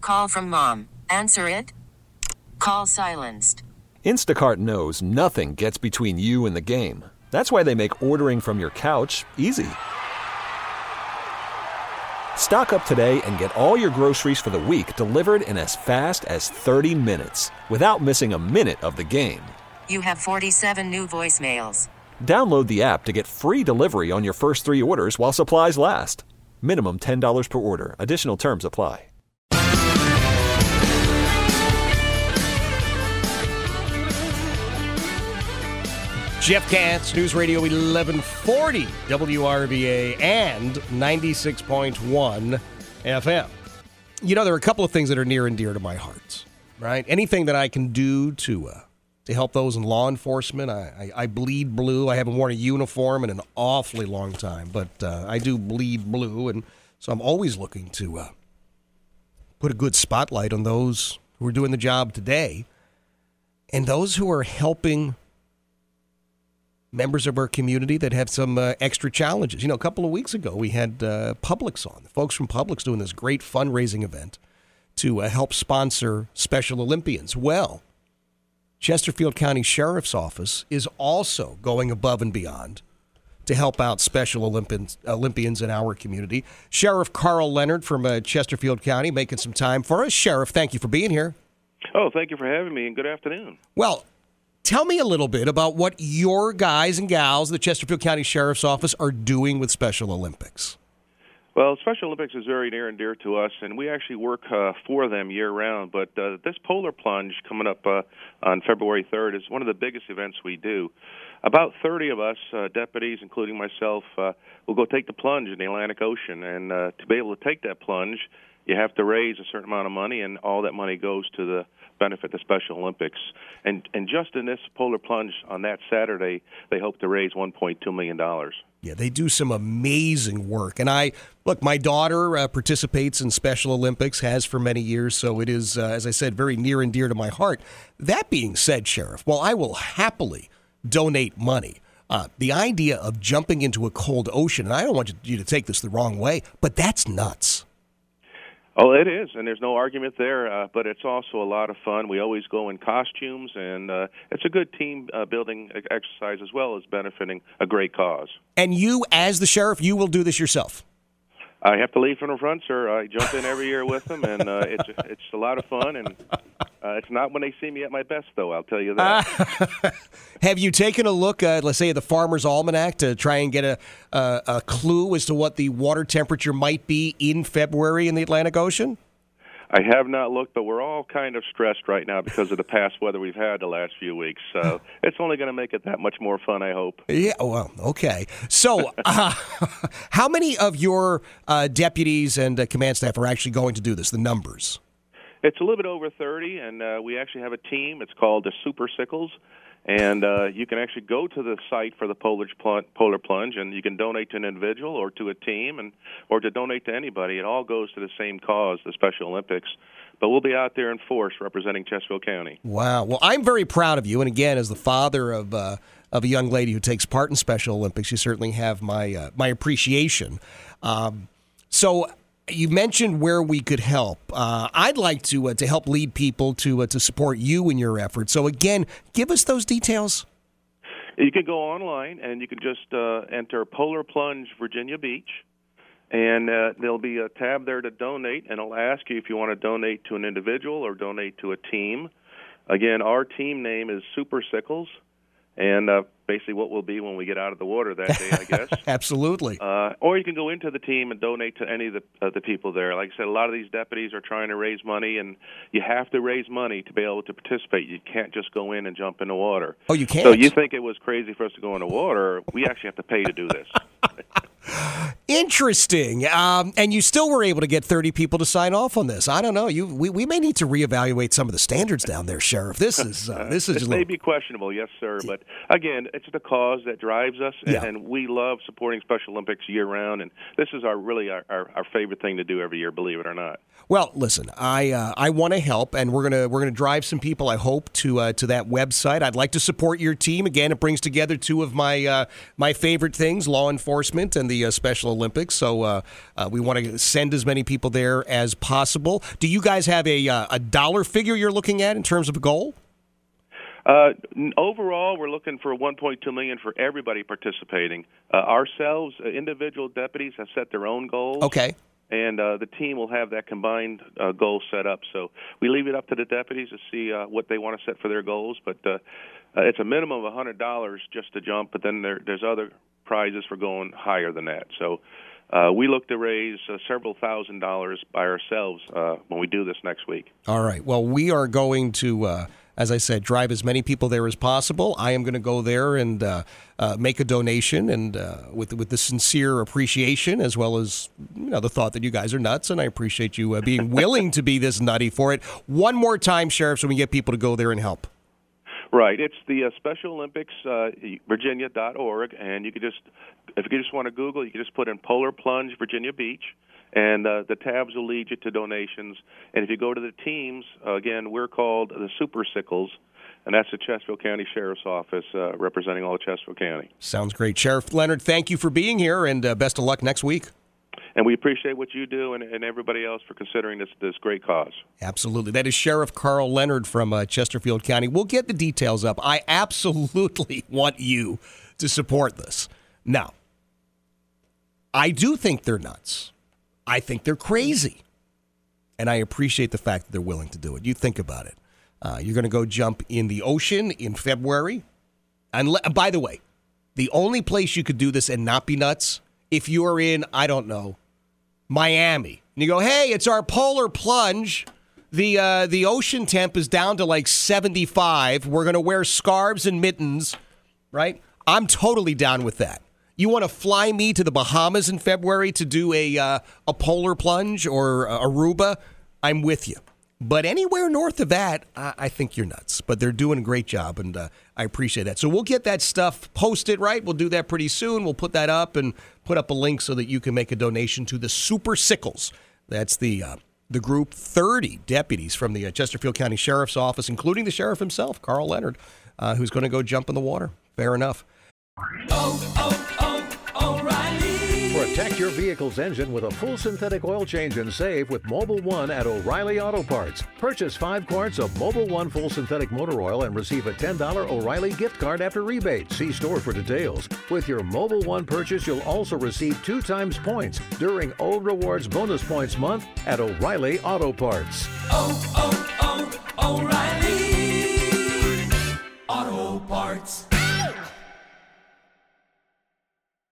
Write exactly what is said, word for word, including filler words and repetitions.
Call from mom. Answer it. Call silenced. Instacart knows nothing gets between you and the game. That's why they make ordering from your couch easy. Stock up today and get all your groceries for the week delivered in as fast as thirty minutes without missing a minute of the game. You have forty-seven new voicemails. Download the app to get free delivery on your first three orders while supplies last. Minimum ten dollars per order. Additional terms apply. Jeff Katz, News Radio eleven forty, W R V A, and ninety-six point one F M. You know, there are a couple of things that are near and dear to my heart, right? Anything that I can do to uh, to help those in law enforcement. I, I, I bleed blue. I haven't worn a uniform in an awfully long time, but uh, I do bleed blue, and so I'm always looking to uh, put a good spotlight on those who are doing the job today and those who are helping members of our community that have some uh, extra challenges. You know, a couple of weeks ago, we had uh, Publix on. The folks from Publix doing this great fundraising event to uh, help sponsor Special Olympians. Well, Chesterfield County Sheriff's Office is also going above and beyond to help out Special Olympians, Olympians in our community. Sheriff Carl Leonard from uh, Chesterfield County making some time for us. Sheriff, thank you for being here. Oh, thank you for having me, and good afternoon. Well, tell me a little bit about what your guys and gals, the Chesterfield County Sheriff's Office, are doing with Special Olympics. Well, Special Olympics is very near and dear to us, and we actually work uh, for them year-round. But uh, this Polar Plunge coming up uh, on February third is one of the biggest events we do. About thirty of us, uh, deputies, including myself, uh, will go take the plunge in the Atlantic Ocean. And uh, to be able to take that plunge, you have to raise a certain amount of money, and all that money goes to the benefit the Special Olympics. And and just in this Polar Plunge on that Saturday, they hope to raise one point two million dollars. Yeah, they do some amazing work. And I, look, my daughter uh, participates in Special Olympics, has for many years, so it is, uh, as I said, very near and dear to my heart. That being said, Sheriff, well, I will happily donate money. Uh, the idea of jumping into a cold ocean, and I don't want you to take this the wrong way, but that's nuts. Oh, it is, and there's no argument there, uh, but it's also a lot of fun. We always go in costumes, and uh, it's a good team-building uh, exercise as well as benefiting a great cause. And you, as the sheriff, you will do this yourself? I have to lead from the front, sir. I jump in every year with them, and uh, it's it's a lot of fun, and uh, it's not when they see me at my best, though, I'll tell you that. Uh, have you taken a look, uh, let's say, at the Farmer's Almanac to try and get a, a, a clue as to what the water temperature might be in February in the Atlantic Ocean? I have not looked, but we're all kind of stressed right now because of the past weather we've had the last few weeks. So it's only going to make it that much more fun, I hope. Yeah, well, okay. So uh, how many of your uh, deputies and uh, command staff are actually going to do this, the numbers? It's a little bit over thirty, and uh, we actually have a team. It's called the Super Sickles. And uh, you can actually go to the site for the Polar Plunge, and you can donate to an individual or to a team, and or to donate to anybody. It all goes to the same cause, the Special Olympics. But we'll be out there in force representing Chesterfield County. Wow. Well, I'm very proud of you. And again, as the father of uh, of a young lady who takes part in Special Olympics, you certainly have my uh, my appreciation. Um, so. You mentioned where we could help. Uh, I'd like to uh, to help lead people to uh, to support you in your efforts. So again, give us those details. You can go online and you can just uh, enter Polar Plunge Virginia Beach, and uh, there'll be a tab there to donate, and it'll ask you if you want to donate to an individual or donate to a team. Again, our team name is Super Sickles. And uh, basically what we'll be when we get out of the water that day, I guess. Absolutely. Uh, or you can go into the team and donate to any of the, uh, the people there. Like I said, a lot of these deputies are trying to raise money, and you have to raise money to be able to participate. You can't just go in and jump in the water. Oh, you can't? So you think it was crazy for us to go in the water. We actually have to pay to do this. Interesting. Um, and you still were able to get thirty people to sign off on this. I don't know. You, we, we may need to reevaluate some of the standards down there, Sheriff. This is uh, this is it a may little... be questionable, yes, sir. But again, it's the cause that drives us, and, Yeah. and we love supporting Special Olympics year round. And this is our really our, our, our favorite thing to do every year, believe it or not. Well, listen, I uh, I want to help, and we're gonna we're gonna drive some people, I hope, to uh, to that website. I'd like to support your team. Again, it brings together two of my uh, my favorite things: law enforcement and the uh, Special Olympics. So uh, uh, we want to send as many people there as possible. Do you guys have a uh, a dollar figure you're looking at in terms of a goal? Uh, overall, we're looking for one point two million dollars for everybody participating. Uh, ourselves, uh, individual deputies have set their own goals. Okay. And uh, the team will have that combined uh, goal set up. So we leave it up to the deputies to see uh, what they want to set for their goals. But uh, uh, it's a minimum of one hundred dollars just to jump, but then there, there's other prizes for going higher than that. So uh, we look to raise uh, several thousand dollars by ourselves uh, when we do this next week. All right. Well, we are going to, uh, as I said, drive as many people there as possible. I am going to go there and uh, uh, make a donation, and uh, with with the sincere appreciation, as well as you know the thought that you guys are nuts, and I appreciate you uh, being willing to be this nutty for it. One more time, Sheriff, so we can get people to go there and help. Right. It's the uh, Special Olympics, uh, Virginia dot org, and you could just, if you just want to Google, you can just put in Polar Plunge Virginia Beach, and uh, the tabs will lead you to donations. And if you go to the teams, uh, again, we're called the Super Sickles, and that's the Chesterfield County Sheriff's Office uh, representing all of Chesterfield County. Sounds great. Sheriff Leonard, thank you for being here, and uh, best of luck next week. And we appreciate what you do and, and everybody else for considering this this great cause. Absolutely. That is Sheriff Carl Leonard from uh, Chesterfield County. We'll get the details up. I absolutely want you to support this. Now, I do think they're nuts. I think they're crazy. And I appreciate the fact that they're willing to do it. You think about it. Uh, you're going to go jump in the ocean in February. And le- by the way, the only place you could do this and not be nuts, if you are in, I don't know, Miami, and you go, hey, it's our polar plunge. The uh, the ocean temp is down to like seventy-five. We're going to wear scarves and mittens, right? I'm totally down with that. You want to fly me to the Bahamas in February to do a uh, a polar plunge or uh, Aruba? I'm with you. But anywhere north of that, I, I think you're nuts. But they're doing a great job, and uh, I appreciate that. So we'll get that stuff posted, right? We'll do that pretty soon. We'll put that up and put up a link so that you can make a donation to the Super Sickles. That's the uh, the group, thirty deputies from the uh, Chesterfield County Sheriff's Office, including the sheriff himself, Carl Leonard, uh, who's going to go jump in the water. Fair enough. Oh, oh, oh, O'Reilly. Protect your vehicle's engine with a full synthetic oil change and save with Mobil one at O'Reilly Auto Parts. Purchase five quarts of Mobil one full synthetic motor oil and receive a ten dollars O'Reilly gift card after rebate. See store for details. With your Mobil one purchase, you'll also receive two times points during O Rewards Bonus Points Month at O'Reilly Auto Parts. Oh, oh, oh, O'Reilly.